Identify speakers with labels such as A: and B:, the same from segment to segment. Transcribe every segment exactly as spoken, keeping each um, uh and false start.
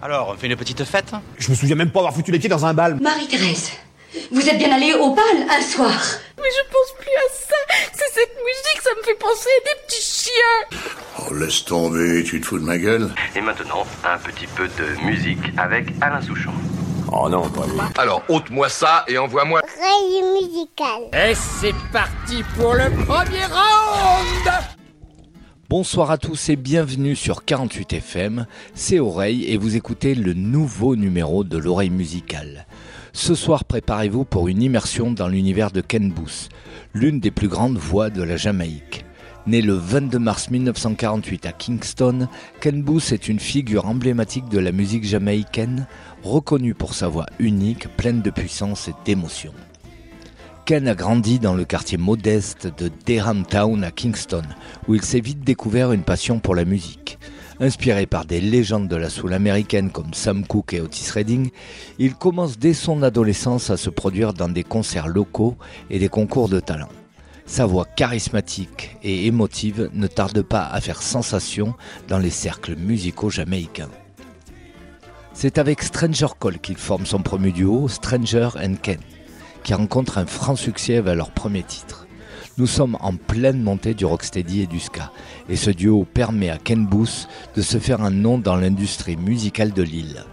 A: Alors, on fait une petite fête?
B: Je me souviens même pas avoir foutu les pieds dans un bal.
C: Marie-Thérèse, vous êtes bien allée au bal un soir?
D: Mais je pense plus à ça. C'est cette musique, ça me fait penser à des petits chiens.
E: Oh, laisse tomber, tu te fous de ma gueule.
F: Et maintenant, un petit peu de musique avec Alain Souchon.
E: Oh non, pas lui.
G: Alors, ôte-moi ça et envoie-moi...
H: Oreille musicale.
I: Et c'est parti pour le premier round.
J: Bonsoir à tous et bienvenue sur quarante-huit F M, c'est Oreille et vous écoutez le nouveau numéro de l'Oreille musicale. Ce soir, préparez-vous pour une immersion dans l'univers de Ken Boothe, l'une des plus grandes voix de la Jamaïque. Né le vingt-deux mars mille neuf cent quarante-huit à Kingston, Ken Boothe est une figure emblématique de la musique jamaïcaine, reconnue pour sa voix unique, pleine de puissance et d'émotion. Ken a grandi dans le quartier modeste de Dereham Town à Kingston, où il s'est vite découvert une passion pour la musique. Inspiré par des légendes de la soul américaine comme Sam Cooke et Otis Redding, il commence dès son adolescence à se produire dans des concerts locaux et des concours de talent. Sa voix charismatique et émotive ne tarde pas à faire sensation dans les cercles musicaux jamaïcains. C'est avec Stranger Call qu'il forme son premier duo, Stranger and Ken, qui rencontre un franc succès avec leur premier titre. Nous sommes en pleine montée du rocksteady et du ska, et ce duo permet à Ken Boothe de se faire un nom dans l'industrie musicale de l'île.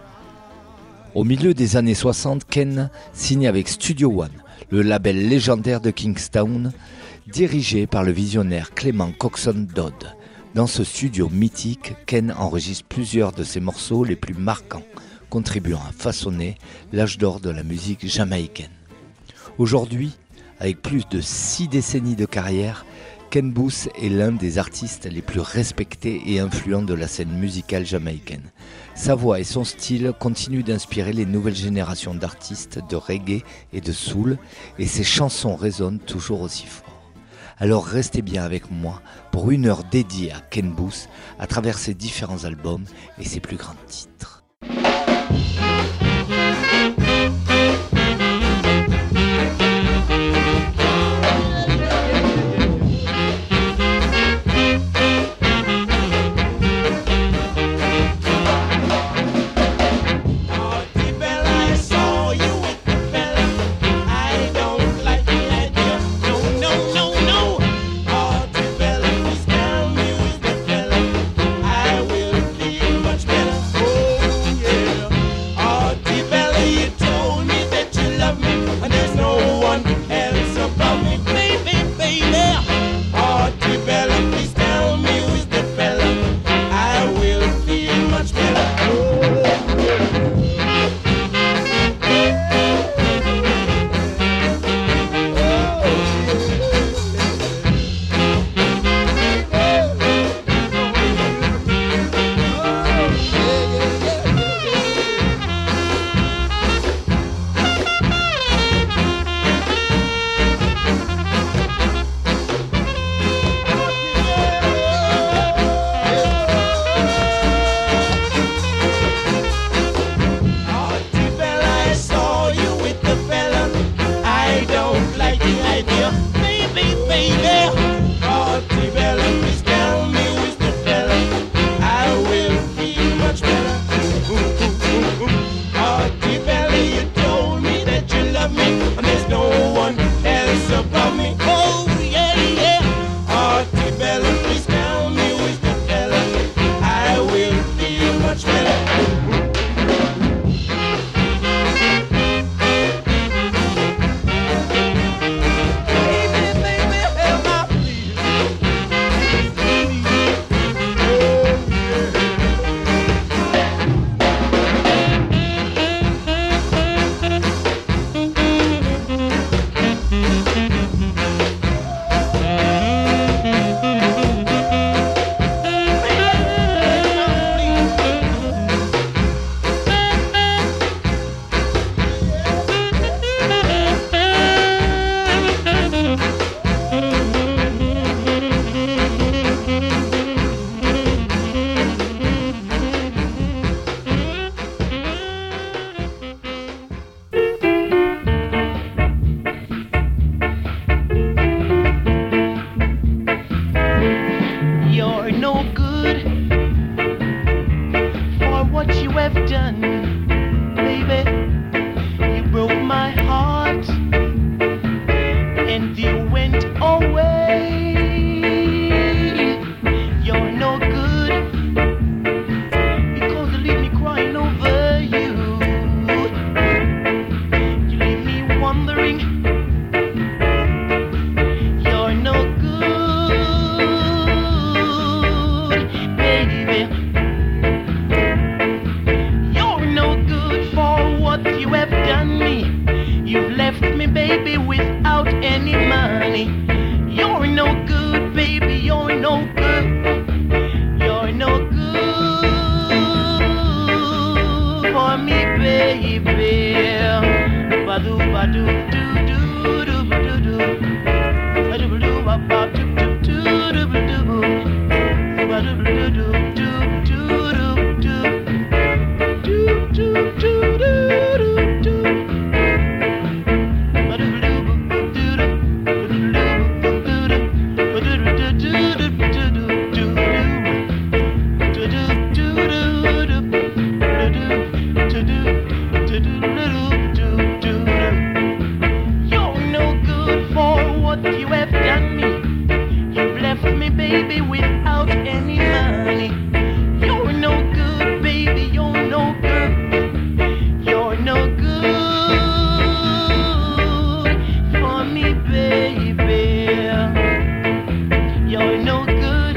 J: Au milieu des années soixante, Ken signe avec Studio One, le label légendaire de Kingstown, dirigé par le visionnaire Clement Coxon Dodd. Dans ce studio mythique, Ken enregistre plusieurs de ses morceaux les plus marquants, contribuant à façonner l'âge d'or de la musique jamaïcaine. Aujourd'hui, avec plus de six décennies de carrière, Ken Boothe est l'un des artistes les plus respectés et influents de la scène musicale jamaïcaine. Sa voix et son style continuent d'inspirer les nouvelles générations d'artistes de reggae et de soul, et ses chansons résonnent toujours aussi fort. Alors restez bien avec moi pour une heure dédiée à Ken Boothe à travers ses différents albums et ses plus grands titres.
A: done, baby. You broke my heart and you went away. You're no good because you leave me crying over you. You leave me wondering. You're no good, baby. You're no good for what you have done me. You've left me, baby, without any money. You're no good, baby, you're no good. You're no good for me, baby. Ba-do, ba-do, do, do, do, ba-do, do. Ba-do, ba-do, ba-ba, do, do, do, do, ba-do, do. Ba-do, ba-do, do, do, do, do, do. Do, do, do, do, do, do. You're no good for what you have done me. You've left me, baby, without any money. You're no good, baby, you're no good. You're no good for me, baby. You're no good,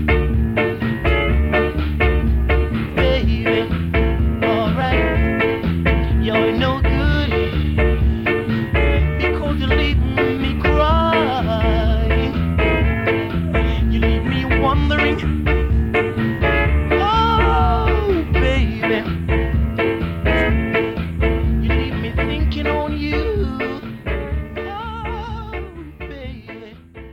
A: baby. Alright, you're no good because you leave me crying. You leave me wondering. Oh, baby. You leave me thinking on you. Oh, baby.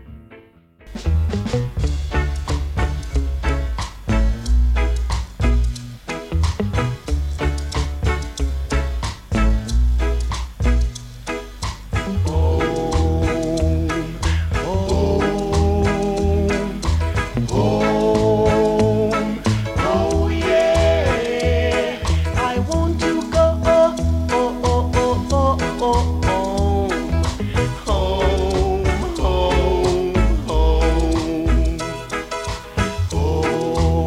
A: Home, oh yeah, I want to go, oh, oh, oh, oh, oh, oh, home, home, home, home,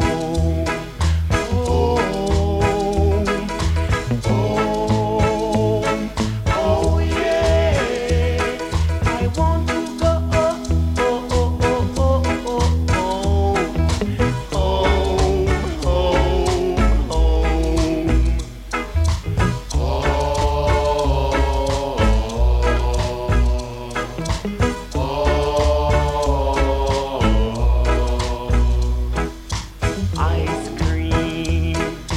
A: home, oh yeah, I want to go, oh, oh, oh, oh, oh, oh, home, home, ice cream,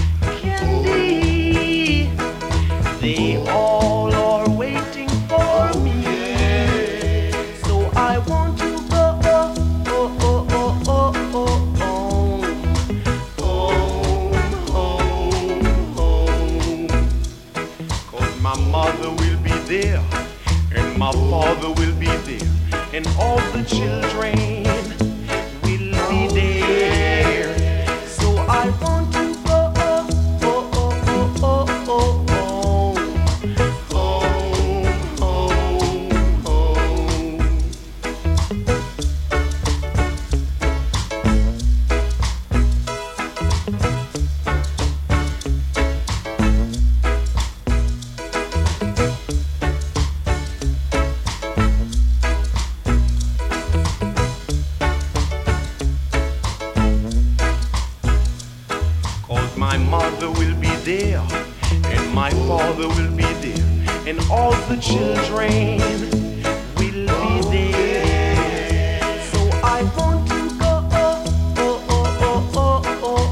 A: candy, they all are waiting for me. So I want to go, oh, oh, oh, oh, oh, oh, home, home, home, home. 'Cause my mother will be there, and my father will be there, and all the children will be there. So I want to go, oh, oh, oh, oh, oh, oh, home, home, home, home. Cause my mother will be there, and my father will be there, and all the children will be there. So I want to go, oh, oh, oh, oh, oh, oh,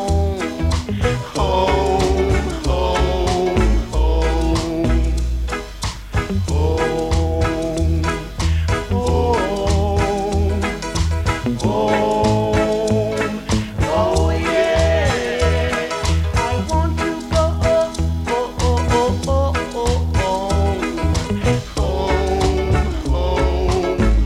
A: home, home, home, home, home, home, home, oh yeah, I want to go, oh, oh, oh, oh, oh, oh, home, home, home,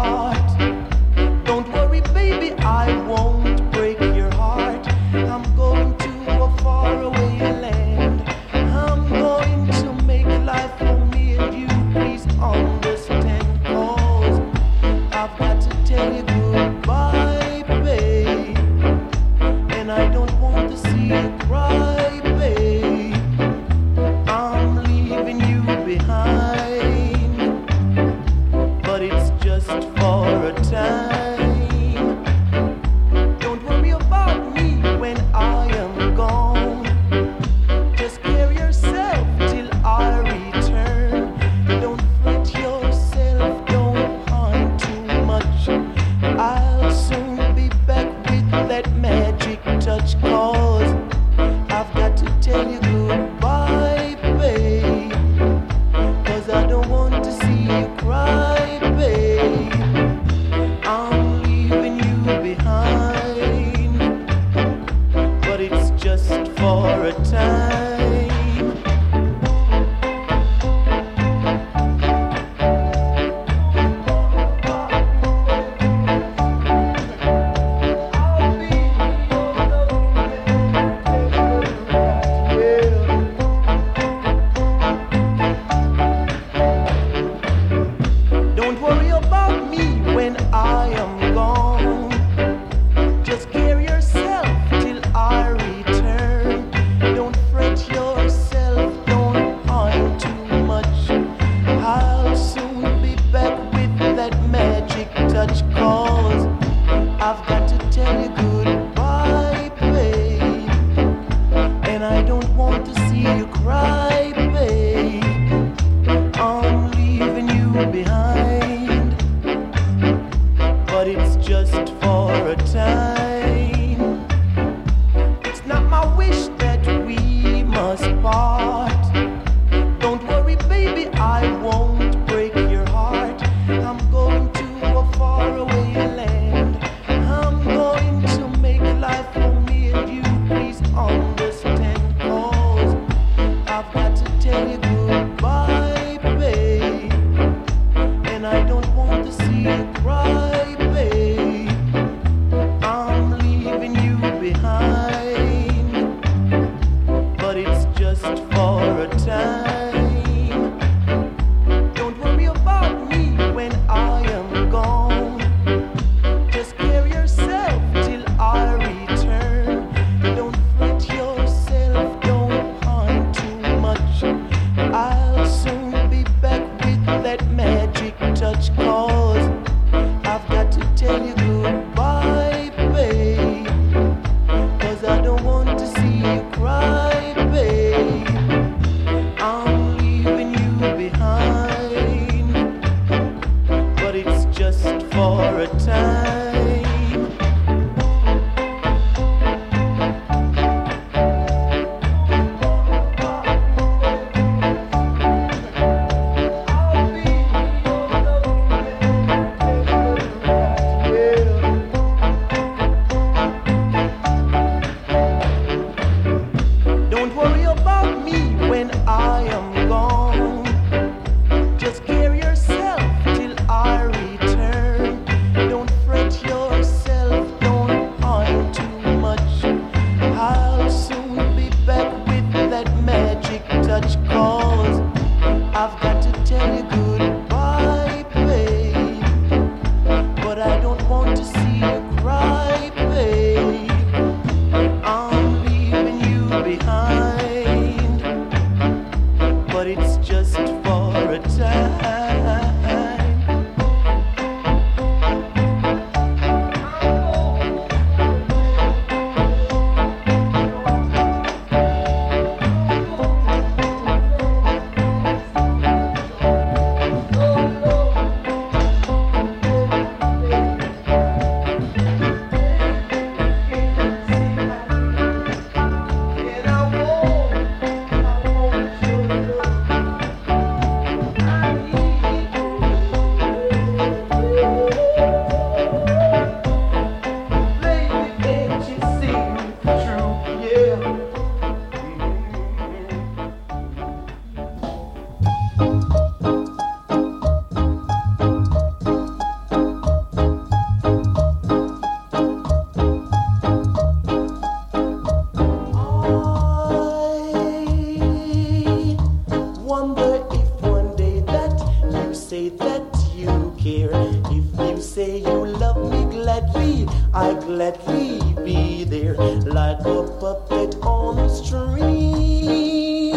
A: apart. Don't worry, baby, I won't break your heart. I'm going to a faraway land. I'm going to make life for me and you. Please understand, 'cause I've got to tell you goodbye, babe. And I don't want to see you cry, babe. I'm leaving you behind, but it's just for a time. Don't worry about me when I am gone. Just carry yourself till I return. Don't fret yourself, don't pine too much. I'll soon be back with that magic touch, 'cause I've got to tell you goodbye, babe. 'Cause I don't want to see you cry, babe. I'm leaving you behind, but it's just for a time. Don't worry about me when I am gone. Just carry yourself till I return. Don't fret yourself, don't pine too much. I'll soon be back with that magic touch, 'cause I've got to tell you goodbye, babe. And I don't want to see you cry, babe. I'm leaving you behind, but it's just for a time. It's not my wish that we must part. Don't worry, baby, I won't break your heart. I'm going to a faraway land. I'm going to make life for me and you. Please understand, 'cause I've got to tell you goodbye, babe. And I don't want to see you cry, babe. I'm leaving you behind, but it's just for a time. Don't worry about me when I am gone. Just carry yourself till I return. Don't fret yourself, don't pine too much. I'll soon be back with that magic touch, 'cause I've got to tell you goodbye, babe. 'Cause I don't want to see you cry, babe. I'm leaving you behind, but it's just for a time. Don't worry about me when I am gone. Just carry yourself till I return. Don't fret
K: say you love me gladly, I gladly be there like a puppet on the string.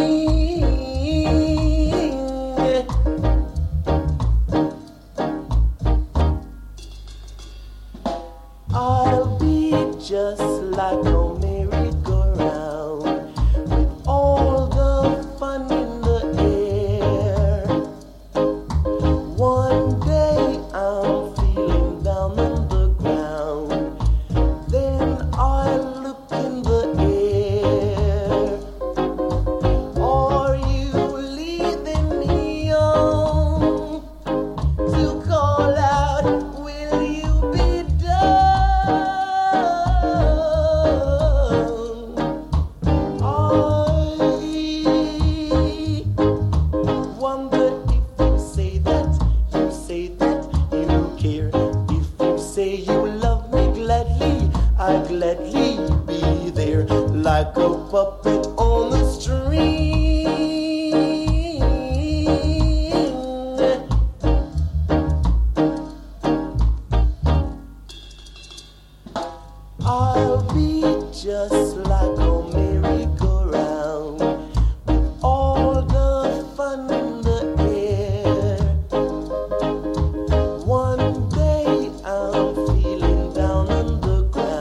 K: I'll be just like a merry-go-round with all the fun in the air. One day I'm feeling down on the ground, then I look in the air. Are you leading me on to call out, will you be done? I'd gladly be there like a puppet on the string. I'll be just like a merry-go-round with all the fun in the air. One day I'm feeling down on the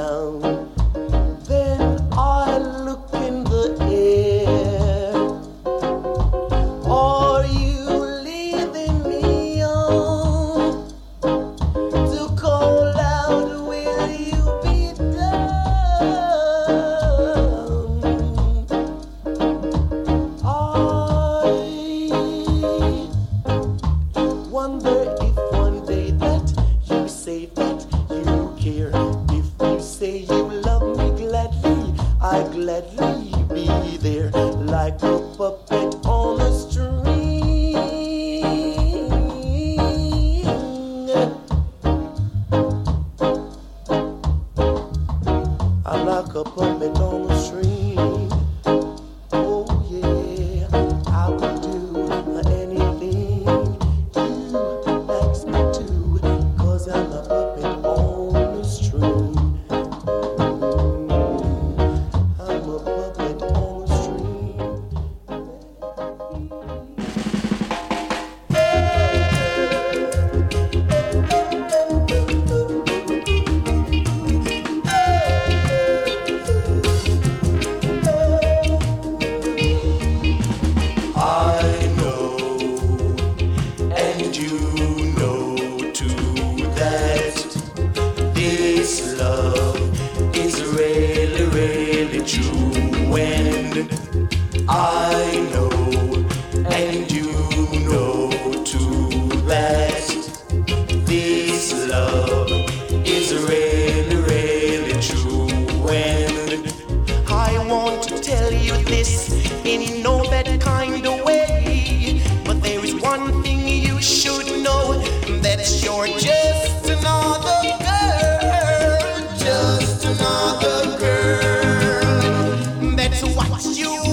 K: I'd gladly be there like a puppet on a string. I'm like a puppet on a string. Oh yeah, I would do anything you ask me to, 'cause I'm a puppet on a string. I know, and you know too, that this love is really, really true. And I want to tell you this in no bad kind of way, but there is one thing you should know, that you're just another girl, just another girl. That's what you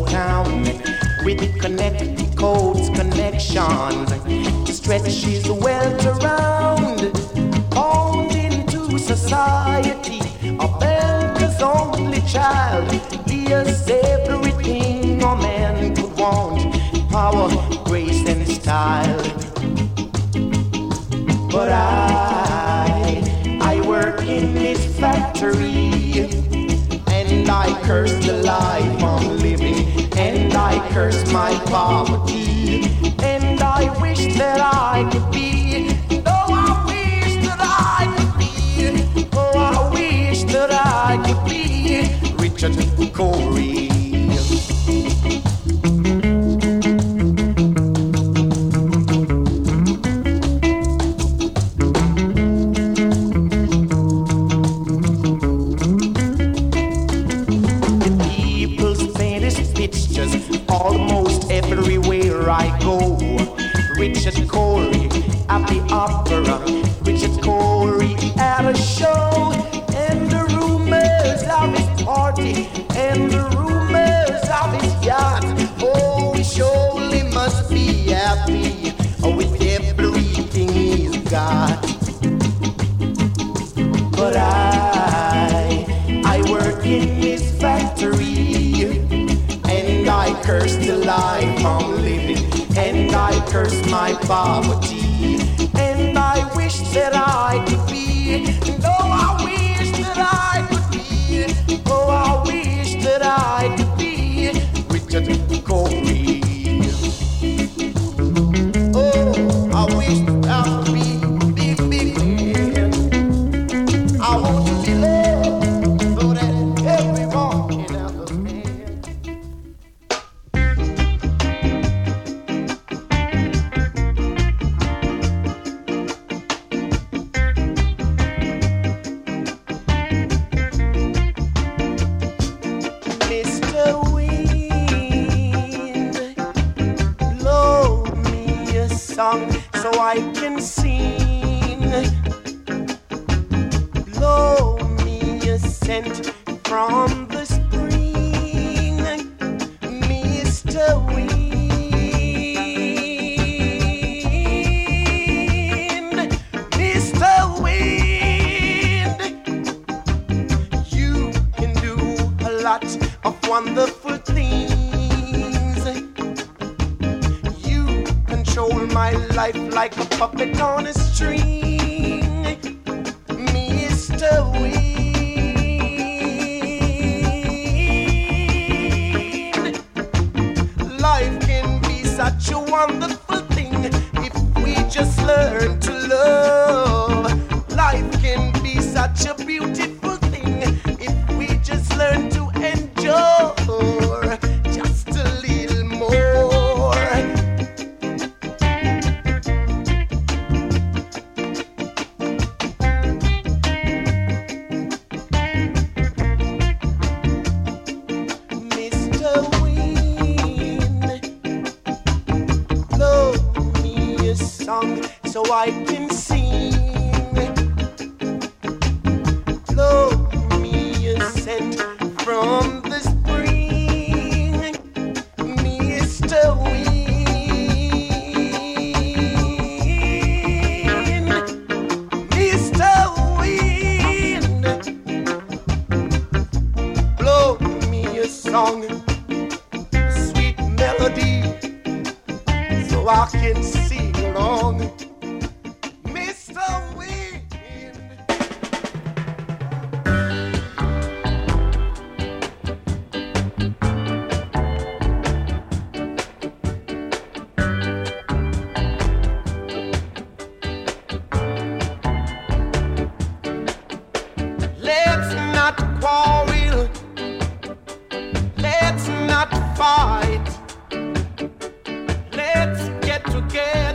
K: town with connect codes, connections, stretches the wealth around, bound into society. A banker's only child, he has everything a man could want, power, grace and style. But I, I work in this factory, and I curse the life I'm living, and I curse my poverty, and I wish that I could be, oh I wish that I could be, oh I wish that I could be Richard Corey. Almost everywhere I go, Richard Corey at the opera, Richard Corey at a show, and the rumors of his party, and the rumors of his yacht. Oh, he surely must be happy with everything he's got. But I, I work in this factory, and I curse the life I'm living, and I curse my poverty, and I wish that I could be, and oh I wish that I could be, oh I wish that I could be Richard Corey. Oh, I wish that I could be big, big man. I want to be loved so that everyone can understand. So I can sing. Blow me a scent from the spring, Mister Wind, Mister Wind. You can do a lot of wonderful things. Control my life like a puppet on a string, Mister Wind. Life can be such a wonderful thing if we just learn to love. Life can be such a beautiful thing if we just learn to enjoy just a little more. So I can sing. Blow me a scent from the spring, Mister Wind, Mister Wind. Blow me a song, a sweet melody, so I can sing along. Let's not quarrel, let's not fight, let's get together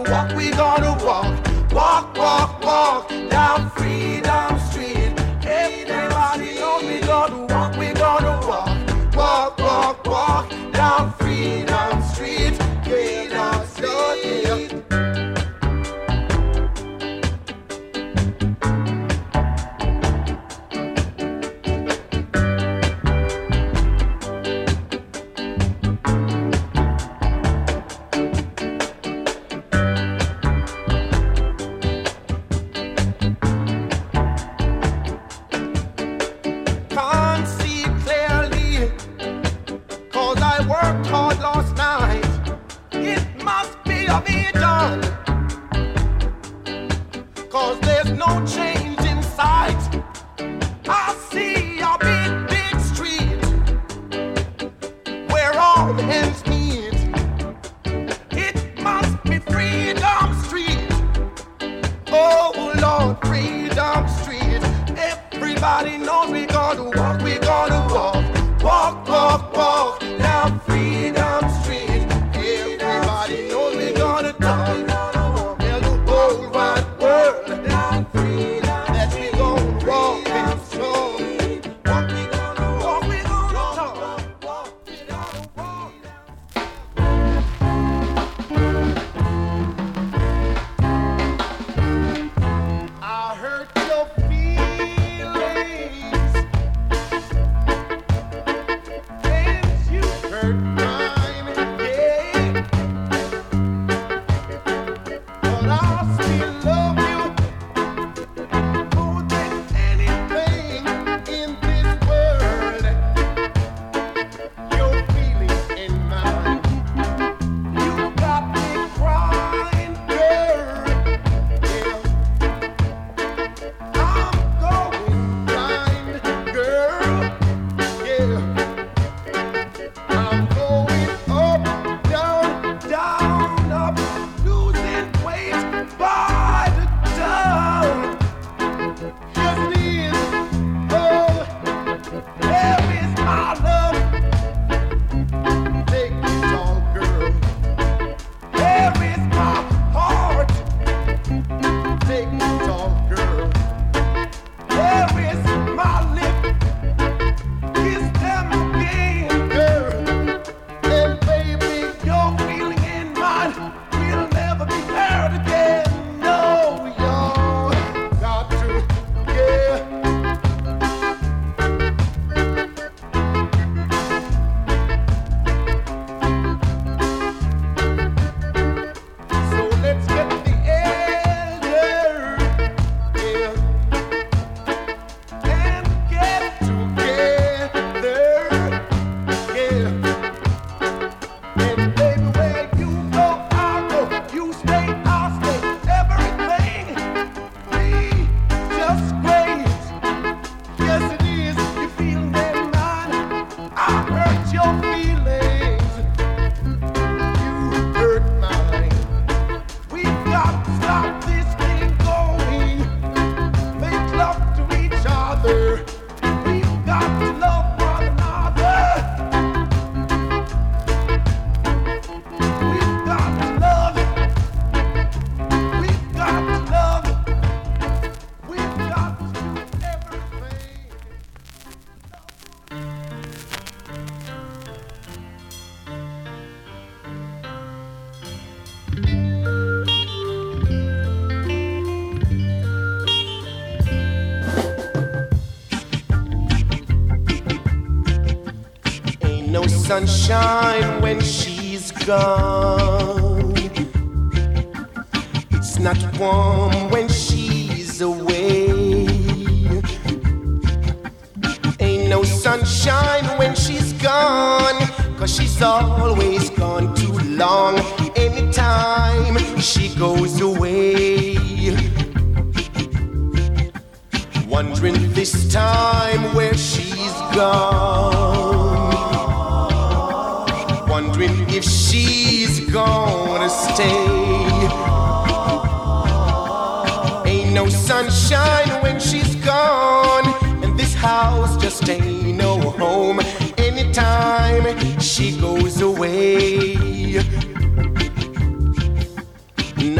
K: walk, we gonna walk, walk, walk, walk down Freedom Street. Everybody knows we gonna walk, we gonna walk, walk, walk, walk down Freedom Street. Freedom Street.
L: Sunshine when she's gone. It's not warm when she's away. Ain't no sunshine when she's gone, 'cause she's always gone too long. Anytime she goes away, wondering this time where she's gone. Wondering if she's gonna stay. Ain't no sunshine when she's gone, and this house just ain't no home. Anytime she goes away,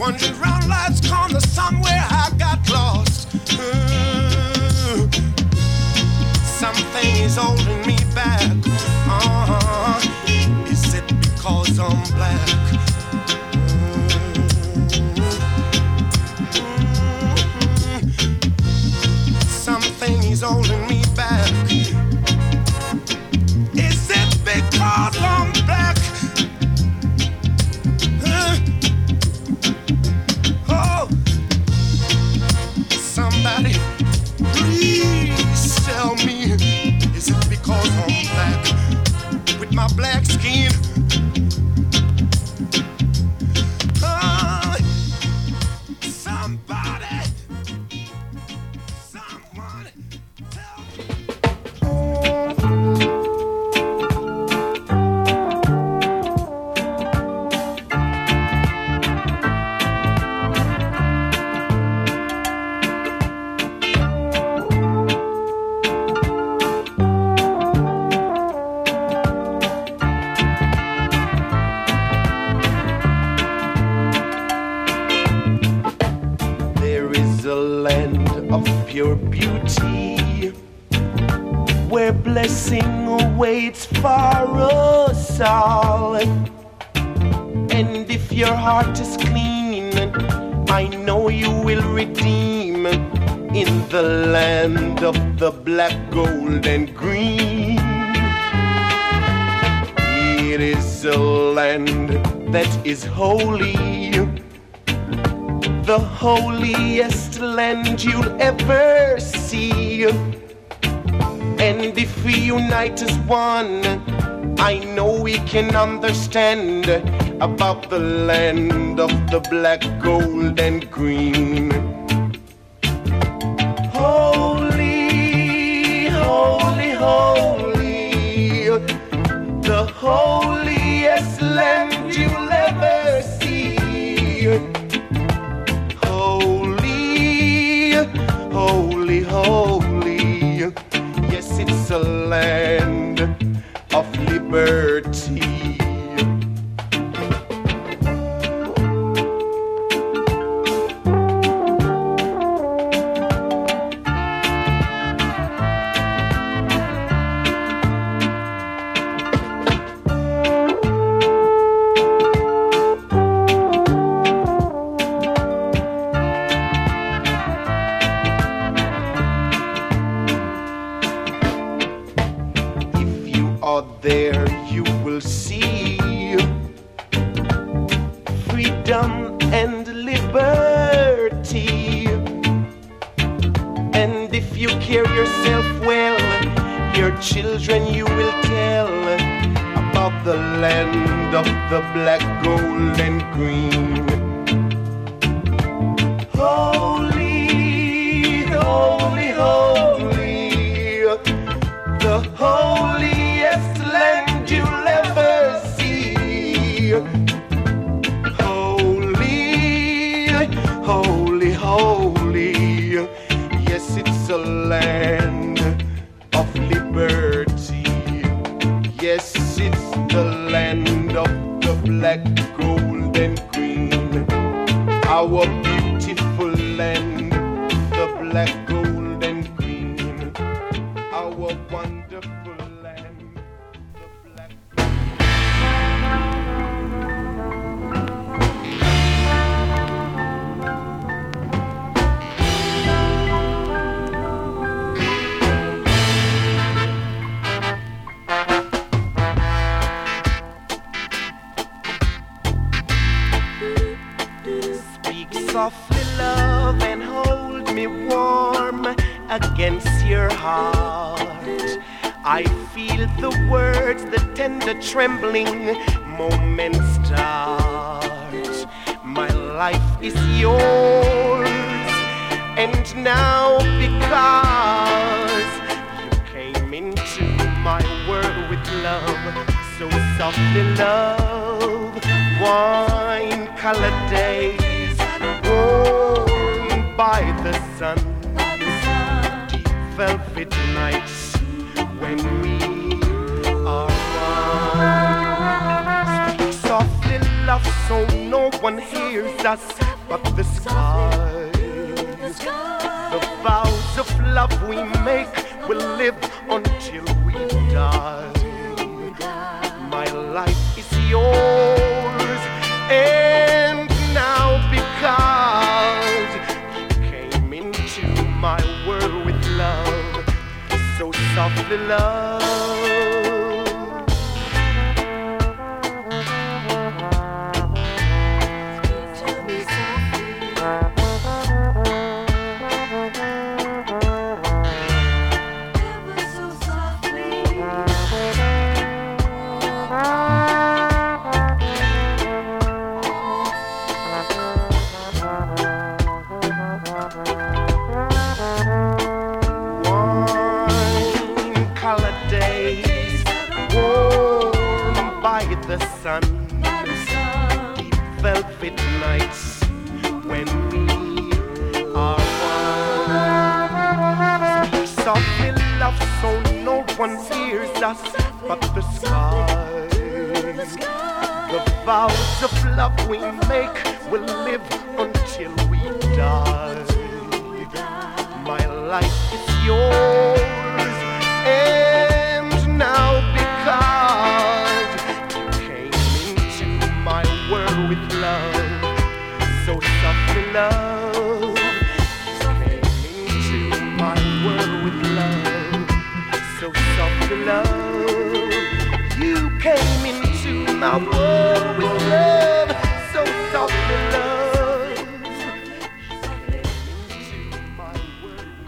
M: Wandering round life's corner somewhere I got lost. Uh, something is holding me back. Uh, is it because I'm black? Something is holding me back. Is it because I'm black? Huh? Oh, somebody, please tell me, is it because I'm black with my black skin? Oh, somebody. Pure beauty, where blessing awaits for us all. And if your heart is clean, I know you will redeem in the land of the black, gold, and green. It is a land that is holy, the holiest land you'll ever see. And if we unite as one, I know we can understand about the land of the black, gold, and green. Holy, holy, holy, the holiest land you'll ever see. Holy, holy, yes, it's a land of liberty. There you will see freedom and liberty. And if you carry yourself well, your children you will tell about the land of the black, gold, and green. Holy, holy, holy, the holiest land you'll ever see. Holy, holy, holy, yes, it's a land of liberty. Yes, it's the land of the black, gold, and green. Our beautiful land, the black, gold, and green. Our wonderful land, the black. Speak softly, love, and hold me warm against your heart. I feel the words, the tender trembling moments start. My life is yours, and now because you came into my world with love, so softly, love, wine-colored days warmed by the sun, deep velvet nights when we are one. Speak softly, love, so no one hears us.
A: but the skies. The vows of love we make will live until we die. My life is yours, and now because you came into my world with love, so softly love. The sun, deep velvet nights when we are one. Speak softly, love, so no one hears us but the skies. The vows of love we make will live until we die. My life is yours, and now because with love, so softly love, you came into my world with love, so softly love, you came into my world with love, so softly love, you came into my world with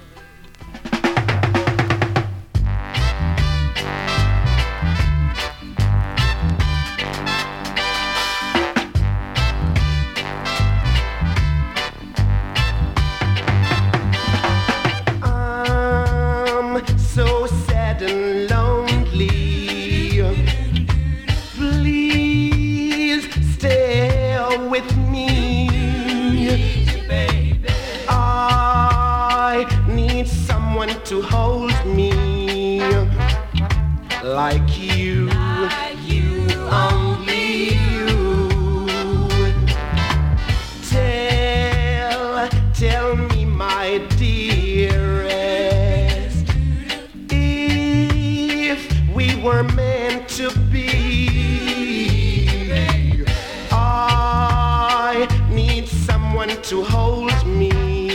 A: so sad and lonely. Please stay with me. I need someone to hold me like you, only you. Tell, tell me, my dearest, we were meant to be. I need someone to hold me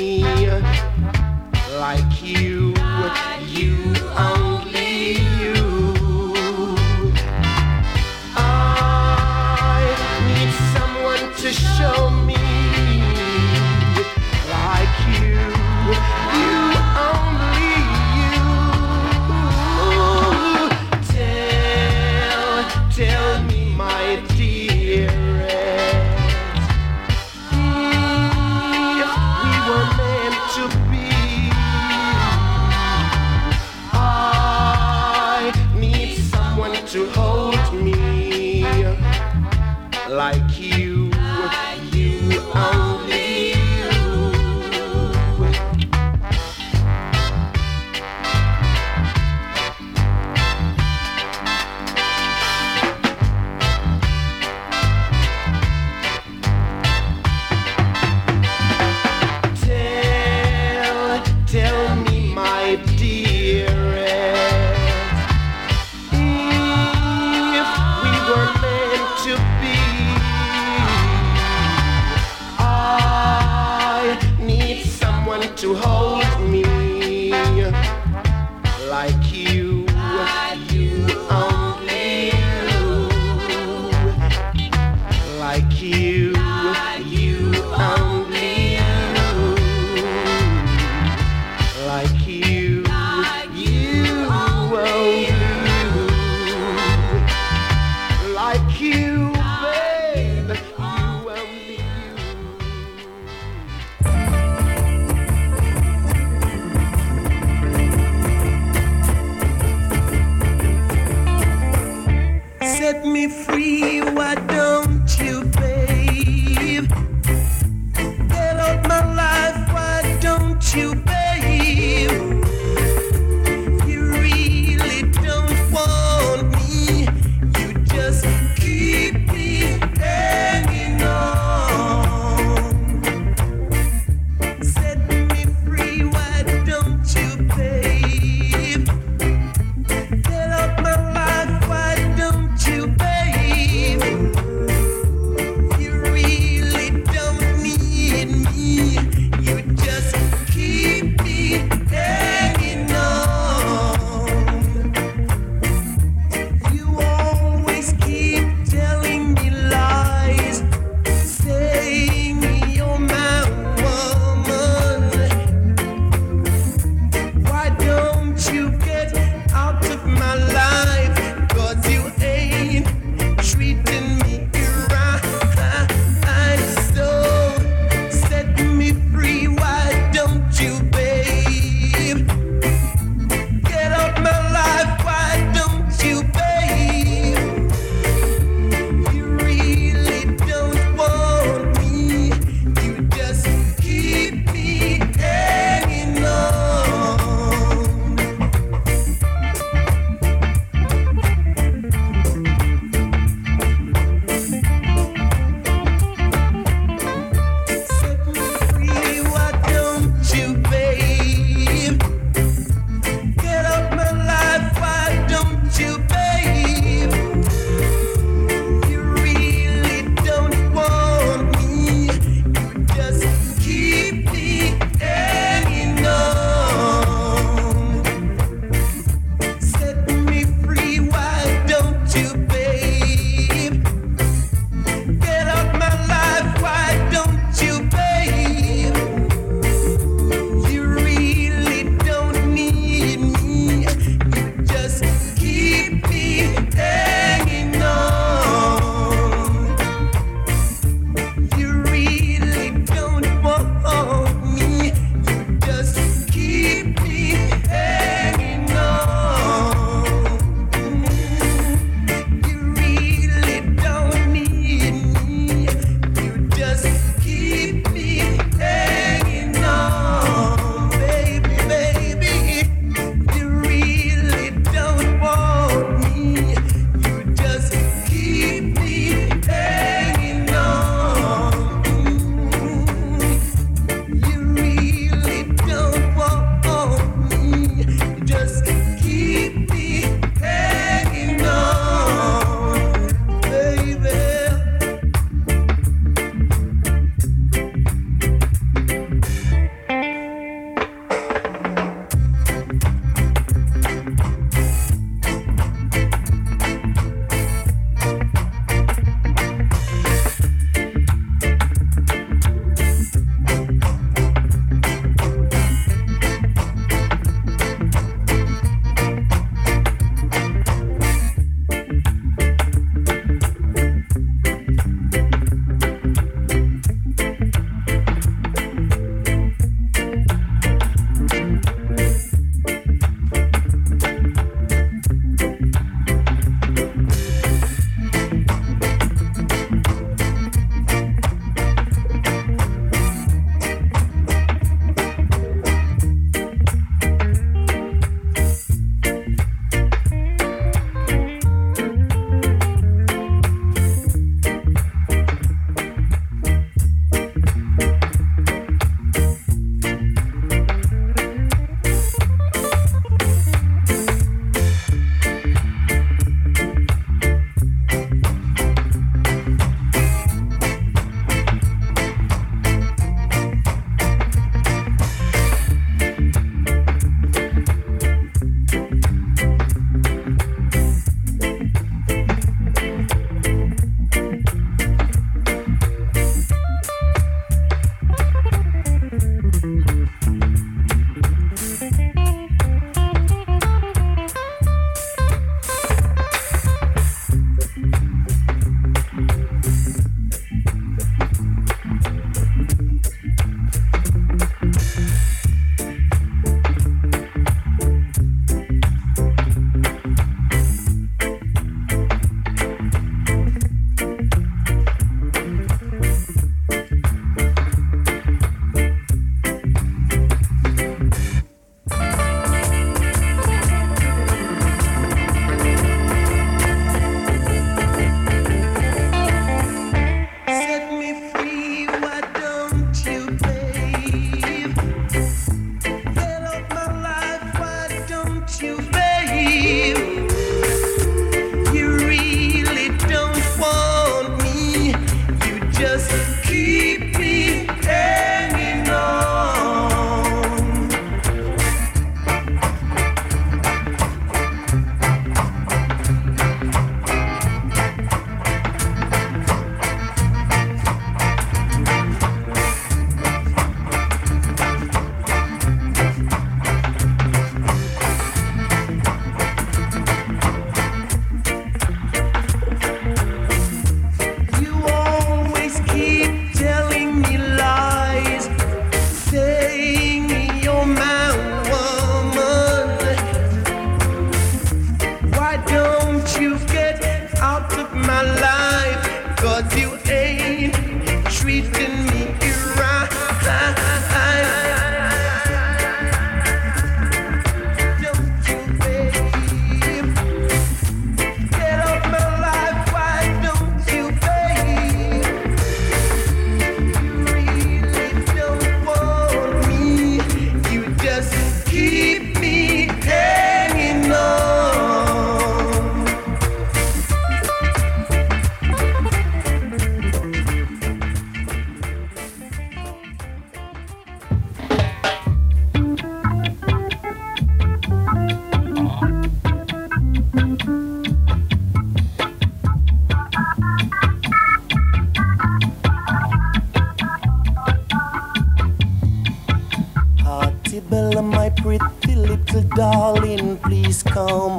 A: like you, you, only you. I need someone to show me like you, you, only you. Tell me, my dearest, if we were meant to be. I need someone to hold me like you, you, only you. Tell me, my dearest, if we were meant to be. I need someone to hold me like you, you, only you. Like you, you, only you. Like you, you, only you. Like you, babe, you, only
K: you. Set me free, why don't you, babe? Get out my life, why don't you, babe? You really don't want me, you just keep me hanging on.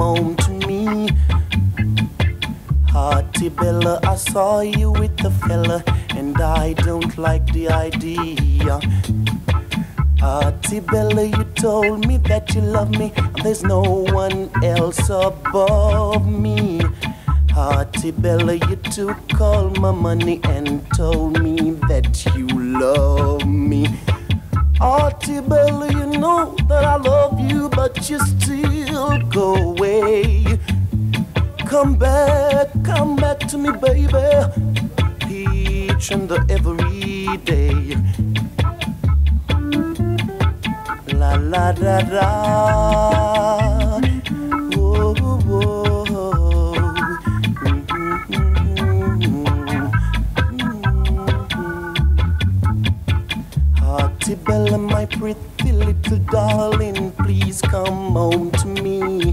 K: home to me. Hearty Bella, I saw you with the fella, and I don't like the idea. Hearty Bella, you told me that you love me, and there's no one else above me. Hearty Bella, you took all my money and told me that you love me. Hearty Bella, you know that I love you, but you still go away. Come back, come back to me, baby, each and every day. La la da da, whoa, whoa. Hearty Bella, my pretty little darling, please come home to me.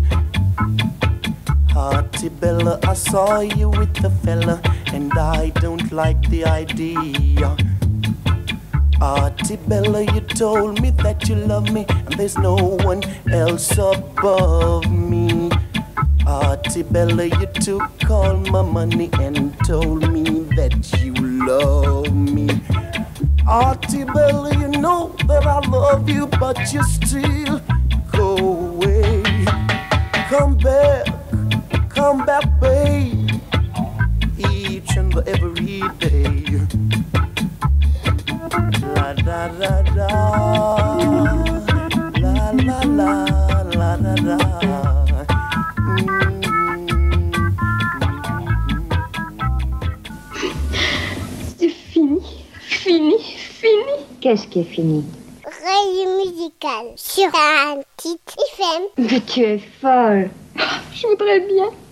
K: Hearty Bella, I saw you with the fella, and I don't like the idea. Hearty Bella, you told me that you love me, and there's no one else above me. Hearty Bella, you took all my money and told me that you love me. Hearty Bella, you know that I love you, but you still go away. Come back, come back, babe, each and every day. La da da da, la la la, la da da.
C: C'est fini, fini, fini.
H: Qu'est-ce qui est fini? Oreille musicale sur un petit F M.
C: Mais tu es folle. Je voudrais bien.